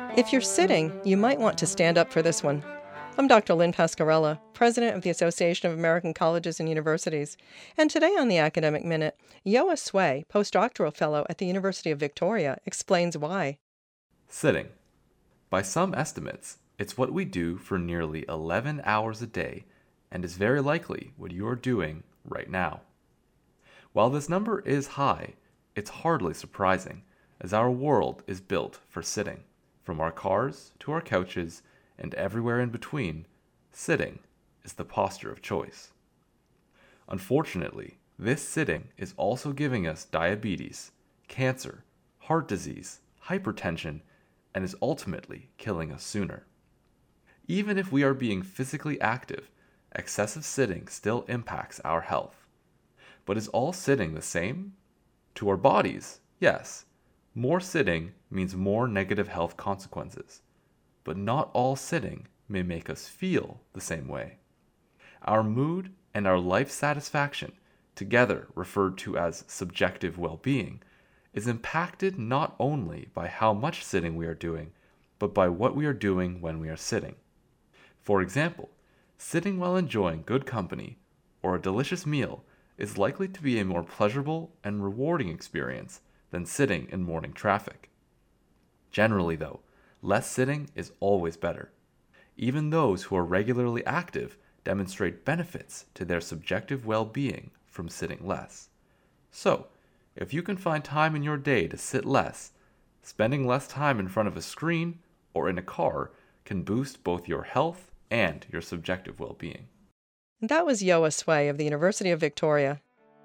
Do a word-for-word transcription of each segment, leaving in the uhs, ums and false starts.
If you're sitting, you might want to stand up for this one. I'm Doctor Lynn Pascarella, President of the Association of American Colleges and Universities, and today on the Academic Minute, Yoa Sway, postdoctoral fellow at the University of Victoria, explains why. Sitting. By some estimates, it's what we do for nearly eleven hours a day and is very likely what you are doing right now. While this number is high, it's hardly surprising, as our world is built for sitting. From our cars to our couches and everywhere in between, sitting is the posture of choice. Unfortunately, this sitting is also giving us diabetes, cancer, heart disease, hypertension, and is ultimately killing us sooner. Even if we are being physically active, excessive sitting still impacts our health. But is all sitting the same? To our bodies, yes. More sitting means more negative health consequences, but not all sitting may make us feel the same way. Our mood and our life satisfaction, together referred to as subjective well-being, is impacted not only by how much sitting we are doing, but by what we are doing when we are sitting. For example, sitting while enjoying good company or a delicious meal is likely to be a more pleasurable and rewarding experience than sitting in morning traffic. Generally, though, less sitting is always better. Even those who are regularly active demonstrate benefits to their subjective well-being from sitting less. So, if you can find time in your day to sit less, spending less time in front of a screen or in a car can boost both your health and your subjective well-being. That was Yoa Sway of the University of Victoria.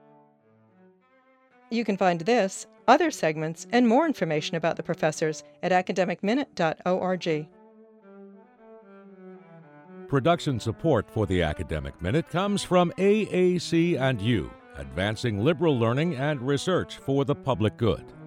You can find this, other segments, and more information about the professors at academic minute dot org. Production support for the Academic Minute comes from A A C and U, advancing liberal learning and research for the public good.